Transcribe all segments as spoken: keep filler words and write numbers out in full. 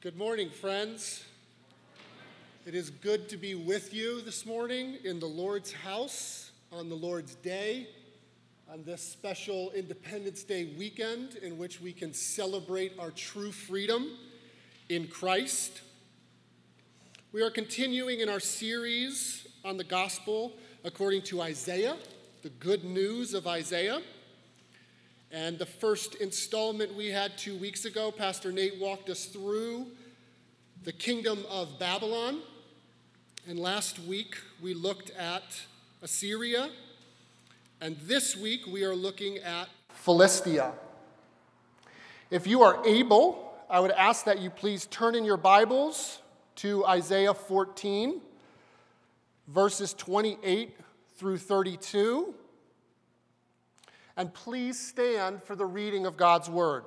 Good morning, friends. It is good to be with you this morning in the Lord's house on the Lord's Day, on this special Independence Day weekend in which we can celebrate our true freedom in Christ. We are continuing in our series on the gospel according to Isaiah, the good news of Isaiah. And the first installment we had two weeks ago, Pastor Nate walked us through the kingdom of Babylon. And last week we looked at Assyria. And this week we are looking at Philistia. If you are able, I would ask that you please turn in your Bibles to Isaiah fourteen, verses twenty-eight through thirty-two. And please stand for the reading of God's word.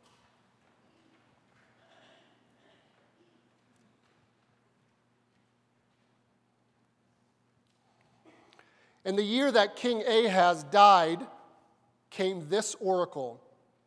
In the year that King Ahaz died, came this oracle.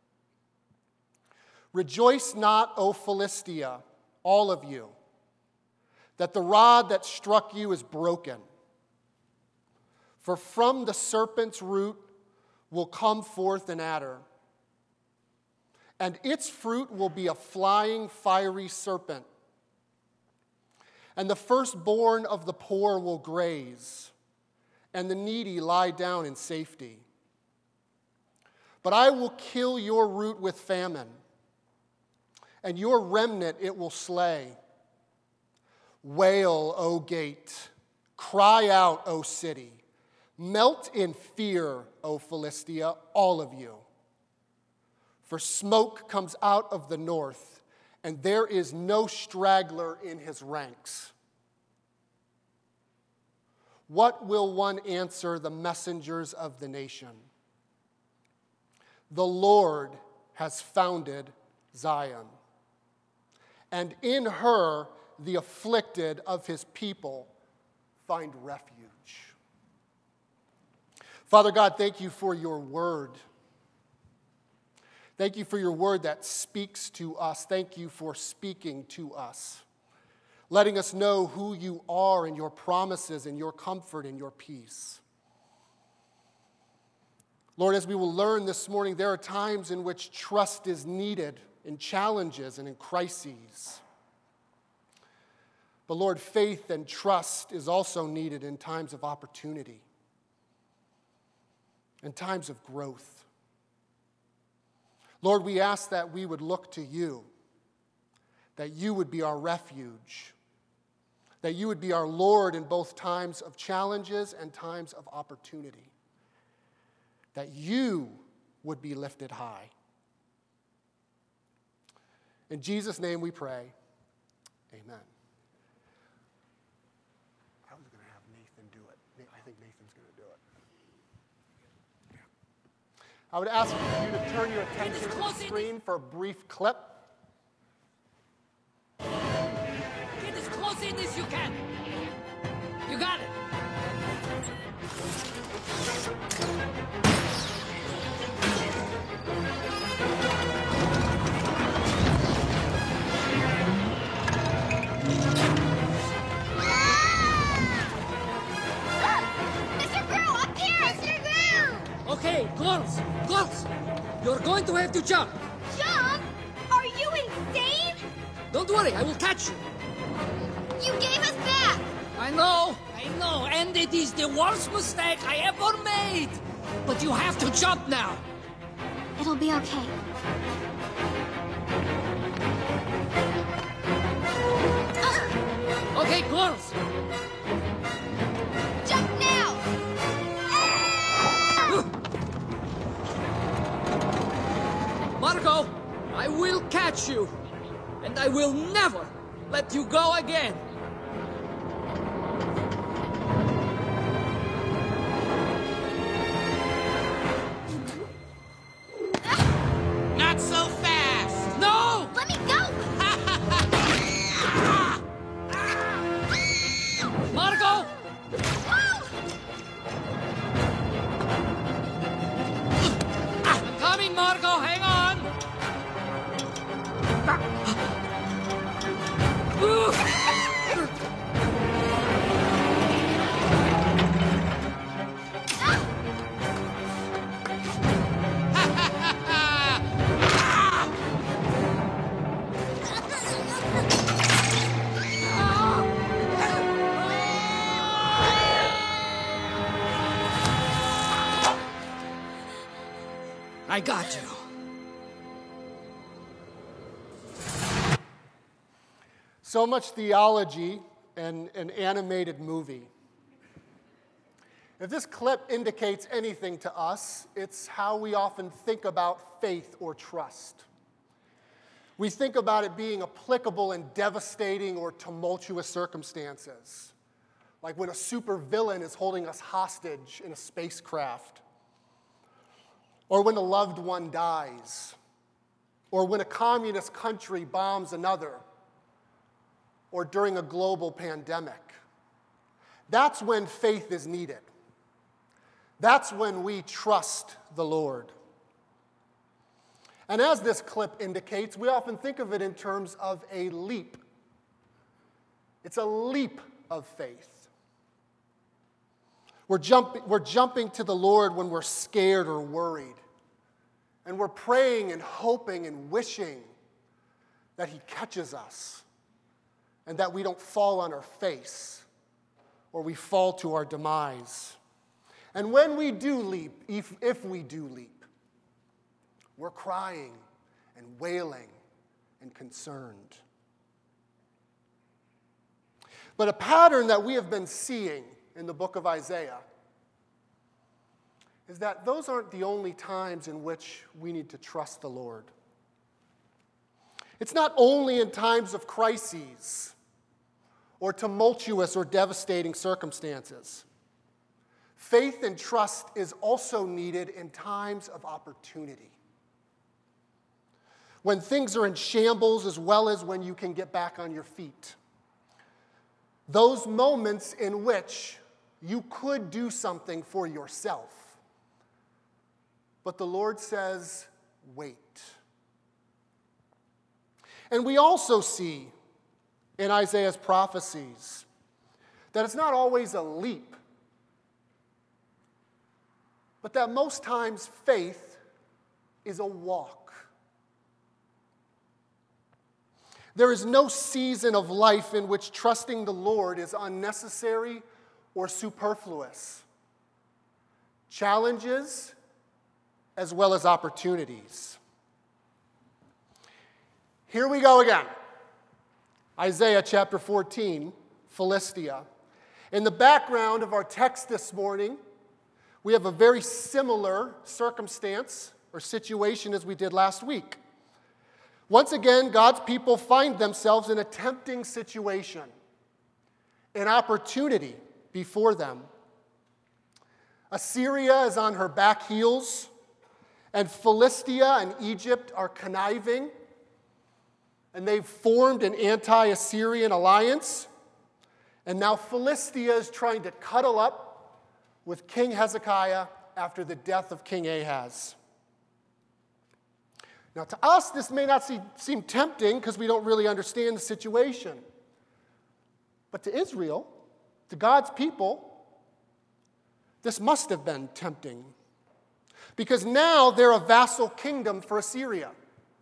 Rejoice not, O Philistia, all of you, that the rod that struck you is broken. For from the serpent's root will come forth an adder, and its fruit will be a flying, fiery serpent. And the firstborn of the poor will graze, and the needy lie down in safety. But I will kill your root with famine, and your remnant it will slay. Wail, O gate, cry out, O city. Melt in fear, O Philistia, all of you. For smoke comes out of the north, and there is no straggler in his ranks. What will one answer the messengers of the nation? The Lord has founded Zion, and in her the afflicted of his people find refuge. Father God, thank you for your word. Thank you for your word that speaks to us. Thank you for speaking to us, letting us know who you are and your promises and your comfort and your peace. Lord, as we will learn this morning, there are times in which trust is needed in challenges and in crises. But Lord, faith and trust is also needed in times of opportunity, in times of growth. Lord, we ask that we would look to you, that you would be our refuge, that you would be our Lord in both times of challenges and times of opportunity, that you would be lifted high. In Jesus' name we pray, amen. I was going to have Nathan do it. I think Nathan's going to do it. I would ask you to turn your attention to the screen for a brief clip. Get as close in as you can. You got it. Mister Grow, up here! Mister Grow! Okay, close, close. You're going to have to jump. Jump? Are you insane? Don't worry, I will catch you. You gave us back! I know, I know, and it is the worst mistake I ever made. But you have to jump now. It'll be okay. Uh, Okay, close. jump now! Marco, I will catch you. And I will never let you go again. Not so fast! No! Let me go! Marco! Whoa! I'm coming, Marco, hang on! I got you. So much theology and an animated movie. If this clip indicates anything to us, it's how we often think about faith or trust. We think about it being applicable in devastating or tumultuous circumstances, like when a supervillain is holding us hostage in a spacecraft, or when a loved one dies, or when a communist country bombs another, or during a global pandemic. That's when faith is needed. That's when we trust the Lord. And as this clip indicates, we often think of it in terms of a leap. It's a leap of faith. We're, jump, we're jumping to the Lord when we're scared or worried. And we're praying and hoping and wishing that He catches us and that we don't fall on our face or we fall to our demise. And when we do leap, if, if we do leap, we're crying and wailing and concerned. But a pattern that we have been seeing in the book of Isaiah is that those aren't the only times in which we need to trust the Lord. It's not only in times of crises or tumultuous or devastating circumstances. Faith and trust is also needed in times of opportunity. When things are in shambles as well as when you can get back on your feet. Those moments in which you could do something for yourself. But the Lord says, wait. And we also see in Isaiah's prophecies that it's not always a leap, but that most times faith is a walk. There is no season of life in which trusting the Lord is unnecessary or superfluous. Challenges as well as opportunities. Here we go again. Isaiah chapter fourteen, Philistia. In the background of our text this morning, we have a very similar circumstance or situation as we did last week. Once again, God's people find themselves in a tempting situation, an opportunity before them. Assyria is on her back heels, and Philistia and Egypt are conniving, and they've formed an anti-Assyrian alliance, and now Philistia is trying to cuddle up with King Hezekiah after the death of King Ahaz. Now, to us, this may not see, seem tempting because we don't really understand the situation. But to Israel, to God's people, this must have been tempting. Because now they're a vassal kingdom for Assyria.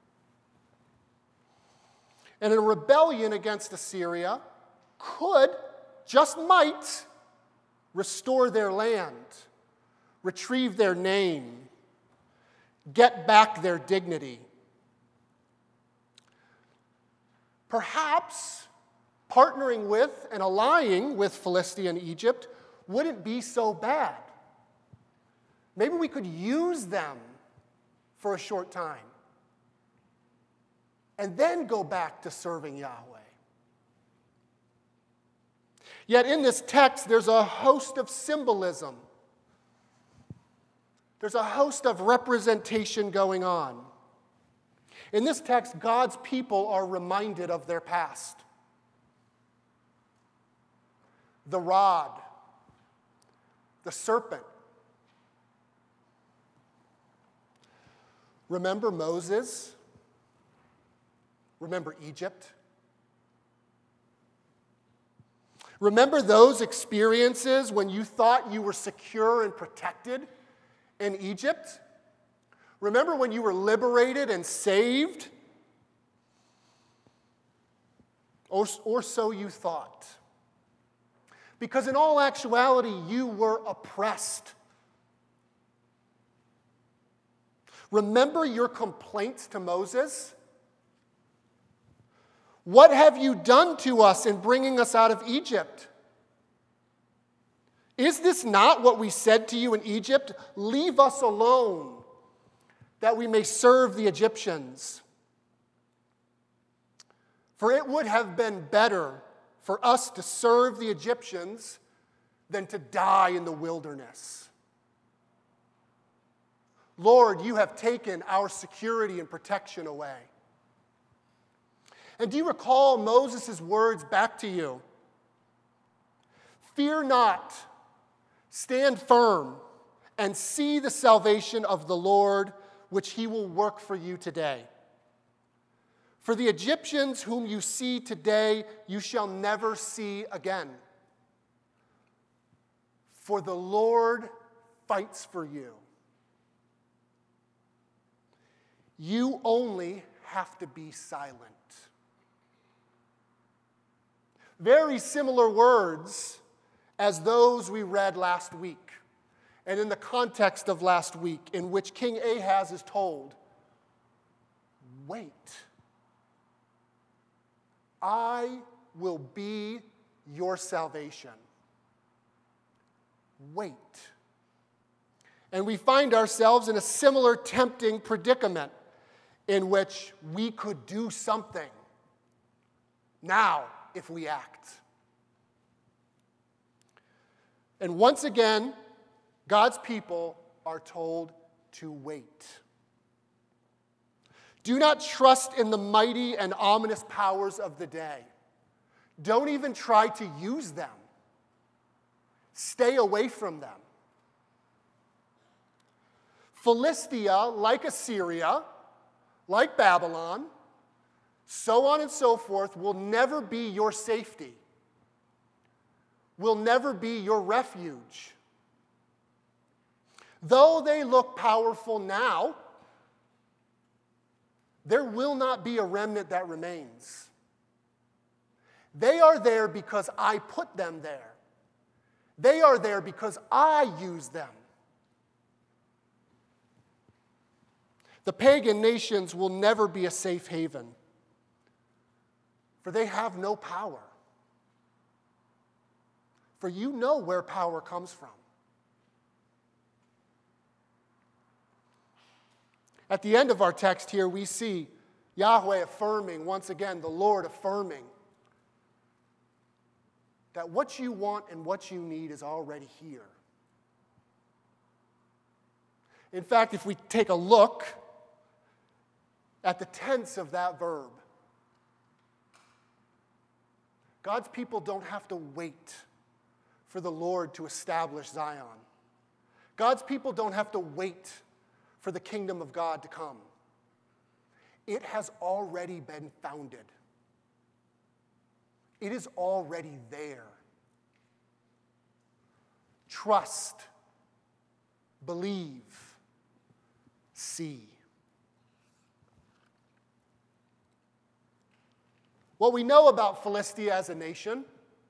And a rebellion against Assyria could, just might, restore their land, retrieve their name, get back their dignity. Perhaps partnering with and allying with Philistia and Egypt wouldn't be so bad. Maybe we could use them for a short time and then go back to serving Yahweh. Yet in this text, there's a host of symbolism. There's a host of representation going on. In this text, God's people are reminded of their past. The rod, the serpent. Remember Moses? Remember Egypt? Remember those experiences when you thought you were secure and protected in Egypt? Remember when you were liberated and saved? Or, or so you thought. Because in all actuality, you were oppressed. Remember your complaints to Moses? What have you done to us in bringing us out of Egypt? Is this not what we said to you in Egypt? Leave us alone, that we may serve the Egyptians. For it would have been better for us to serve the Egyptians than to die in the wilderness. Lord, you have taken our security and protection away. And do you recall Moses' words back to you? Fear not, stand firm, and see the salvation of the Lord, which he will work for you today. For the Egyptians whom you see today, you shall never see again. For the Lord fights for you. You only have to be silent. Very similar words as those we read last week, and in the context of last week, in which King Ahaz is told, wait, I will be your salvation. Wait. And we find ourselves in a similar tempting predicament in which we could do something now if we act. And once again, God's people are told to wait. Do not trust in the mighty and ominous powers of the day. Don't even try to use them. Stay away from them. Philistia, like Assyria, like Babylon, so on and so forth, will never be your safety, will never be your refuge. Though they look powerful now, there will not be a remnant that remains. They are there because I put them there. They are there because I use them. The pagan nations will never be a safe haven, for they have no power. For you know where power comes from. At the end of our text here, we see Yahweh affirming, once again, the Lord affirming that what you want and what you need is already here. In fact, if we take a look at the tense of that verb, God's people don't have to wait for the Lord to establish Zion. God's people don't have to wait for the kingdom of God to come. It has already been founded. It is already there. Trust, believe, see. What we know about Philistia as a nation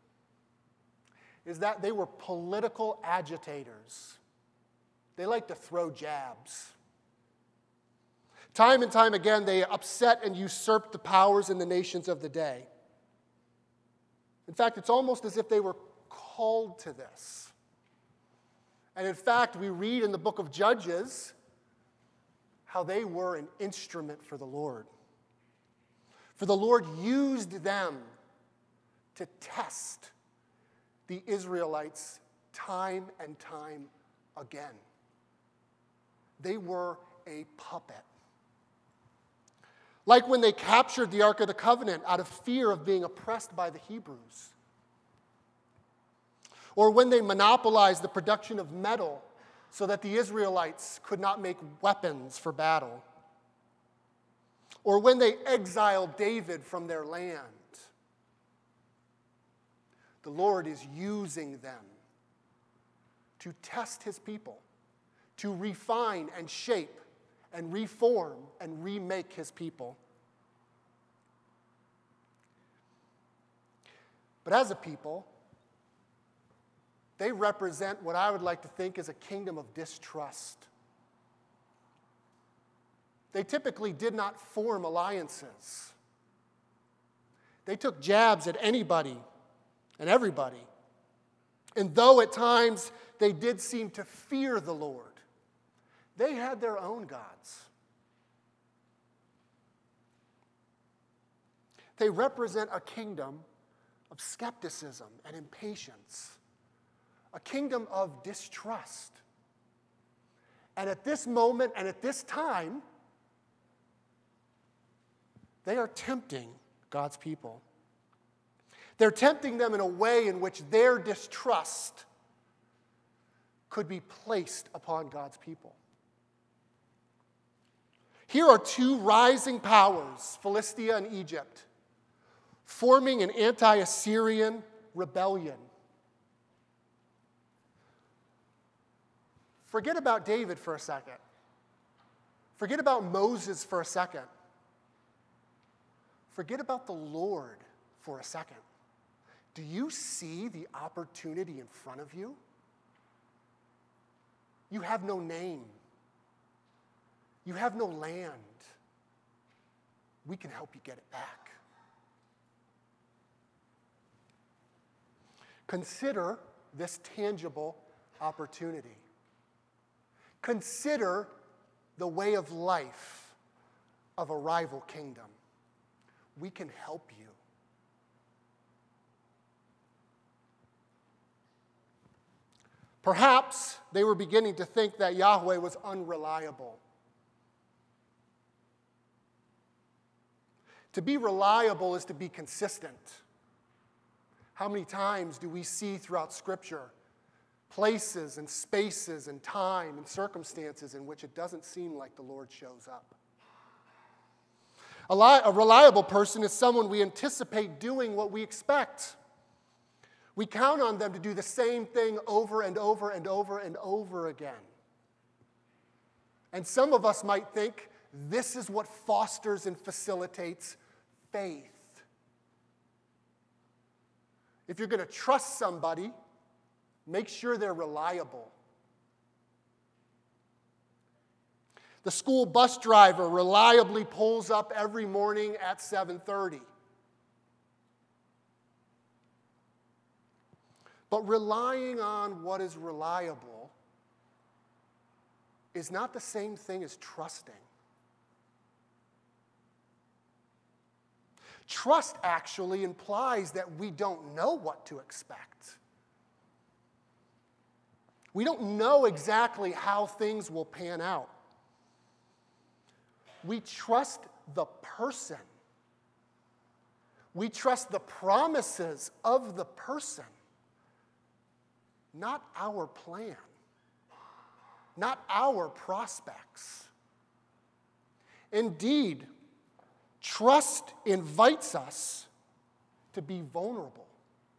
is that they were political agitators. They like to throw jabs. Time and time again, they upset and usurped the powers in the nations of the day. In fact, it's almost as if they were called to this. And in fact, we read in the book of Judges how they were an instrument for the Lord. For the Lord used them to test the Israelites time and time again. They were a puppet. Like when they captured the Ark of the Covenant out of fear of being oppressed by the Hebrews. Or when they monopolized the production of metal so that the Israelites could not make weapons for battle. Or when they exiled David from their land. The Lord is using them to test his people, to refine and shape and reform and remake his people. But as a people, they represent what I would like to think is a kingdom of distrust. They typically did not form alliances. They took jabs at anybody and everybody. And though at times they did seem to fear the Lord, they had their own gods. They represent a kingdom of skepticism and impatience, a kingdom of distrust. And at this moment and at this time, they are tempting God's people. They're tempting them in a way in which their distrust could be placed upon God's people. Here are two rising powers, Philistia and Egypt, forming an anti-Assyrian rebellion. Forget about David for a second. Forget about Moses for a second. Forget about the Lord for a second. Do you see the opportunity in front of you? You have no name. You have no land. We can help you get it back. Consider this tangible opportunity. Consider the way of life of a rival kingdom. We can help you. Perhaps they were beginning to think that Yahweh was unreliable. To be reliable is to be consistent. How many times do we see throughout Scripture places and spaces and time and circumstances in which it doesn't seem like the Lord shows up? A, li- a reliable person is someone we anticipate doing what we expect. We count on them to do the same thing over and over and over and over again. And some of us might think this is what fosters and facilitates faith. If you're going to trust somebody, make sure they're reliable. The school bus driver reliably pulls up every morning at seven thirty. But relying on what is reliable is not the same thing as trusting. Trust actually implies that we don't know what to expect. We don't know exactly how things will pan out. We trust the person. We trust the promises of the person, not our plan, not our prospects. Indeed, trust invites us to be vulnerable,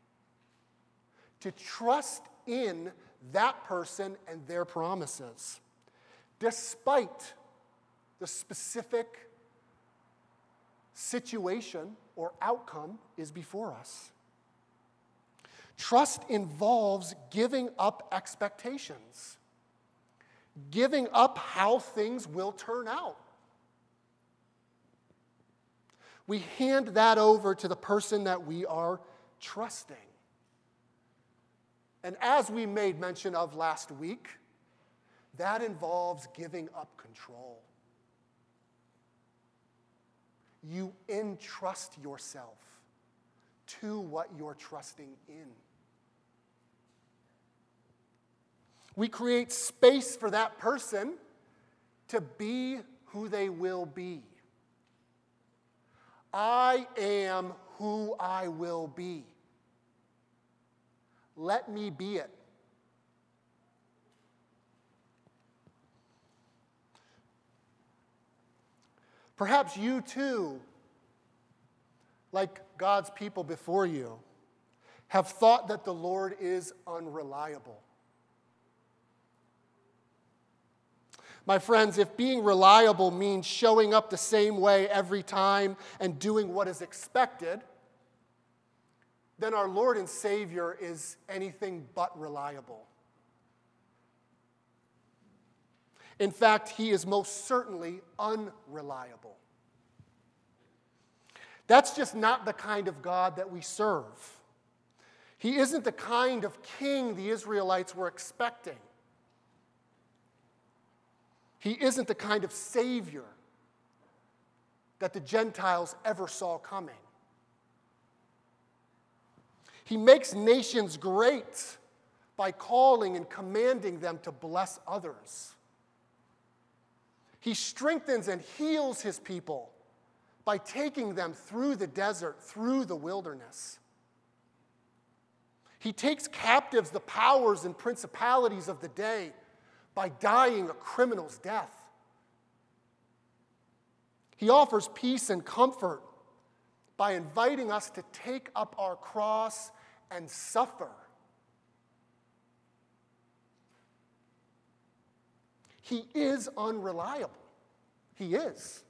to trust in that person and their promises, despite the specific situation or outcome is before us. Trust involves giving up expectations, giving up how things will turn out. We hand that over to the person that we are trusting. And as we made mention of last week, that involves giving up control. You entrust yourself to what you're trusting in. We create space for that person to be who they will be. I am who I will be. Let me be it. Perhaps you too, like God's people before you, have thought that the Lord is unreliable. My friends, if being reliable means showing up the same way every time and doing what is expected, then our Lord and Savior is anything but reliable. In fact, he is most certainly unreliable. That's just not the kind of God that we serve. He isn't the kind of king the Israelites were expecting. He isn't the kind of Savior that the Gentiles ever saw coming. He makes nations great by calling and commanding them to bless others. He strengthens and heals his people by taking them through the desert, through the wilderness. He takes captives the powers and principalities of the day by dying a criminal's death. He offers peace and comfort by inviting us to take up our cross and suffer. He is unreliable. He is.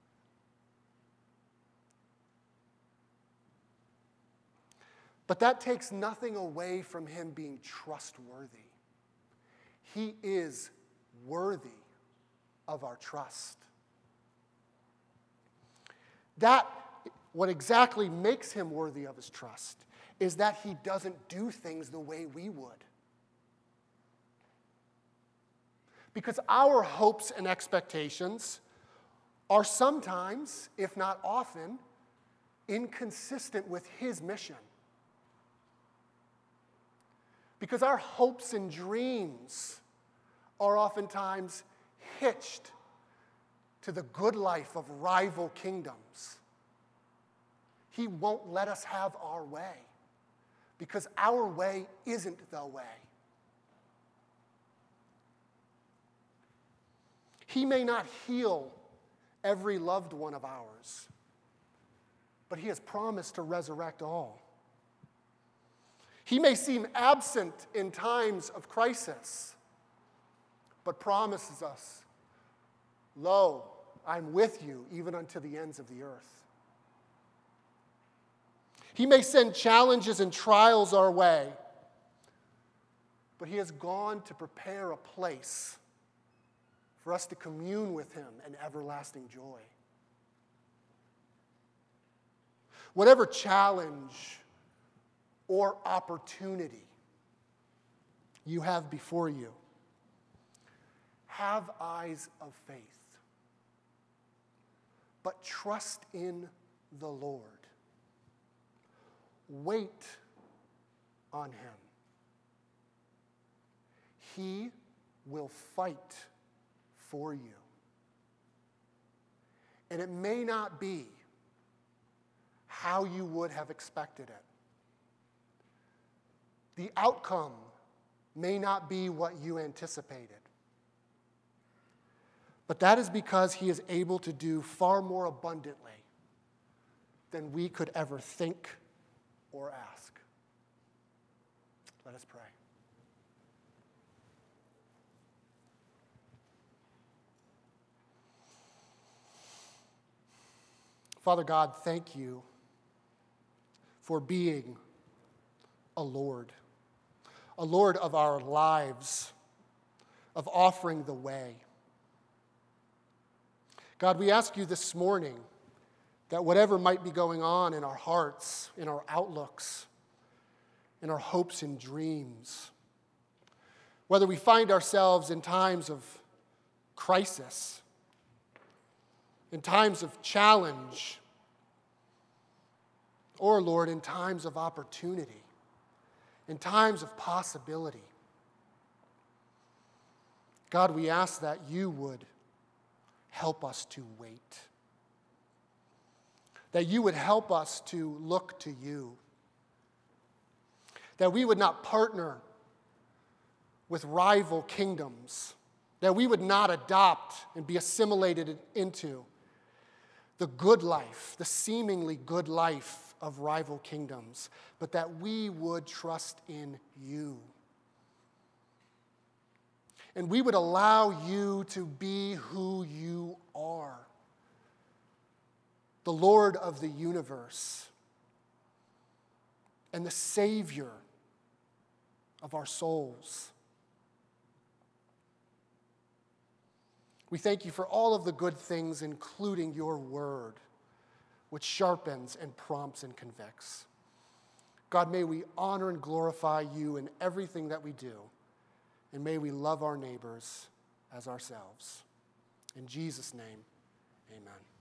But that takes nothing away from him being trustworthy. He is worthy of our trust. That, what exactly makes him worthy of his trust, is that he doesn't do things the way we would. Because our hopes and expectations are sometimes, if not often, inconsistent with his mission. Because our hopes and dreams are oftentimes hitched to the good life of rival kingdoms. He won't let us have our way because our way isn't the way. He may not heal every loved one of ours, but he has promised to resurrect all. He may seem absent in times of crisis, but promises us, "Lo, I'm with you even unto the ends of the earth." He may send challenges and trials our way, but he has gone to prepare a place for us to commune with him in everlasting joy. Whatever challenge or opportunity you have before you, have eyes of faith, but trust in the Lord. Wait on him. He will fight for you. And it may not be how you would have expected it. The outcome may not be what you anticipated. But that is because he is able to do far more abundantly than we could ever think or ask. Let us pray. Father God, thank you for being a Lord, a Lord of our lives, of offering the way. God, we ask you this morning that whatever might be going on in our hearts, in our outlooks, in our hopes and dreams, whether we find ourselves in times of crisis, in times of challenge, or, Lord, in times of opportunity, in times of possibility, God, we ask that you would help us to wait, that you would help us to look to you, that we would not partner with rival kingdoms, that we would not adopt and be assimilated into the good life, the seemingly good life of rival kingdoms, but that we would trust in you. And we would allow you to be who you are, the Lord of the universe and the Savior of our souls. We thank you for all of the good things, including your word, which sharpens and prompts and convicts. God, may we honor and glorify you in everything that we do, and may we love our neighbors as ourselves. In Jesus' name, amen.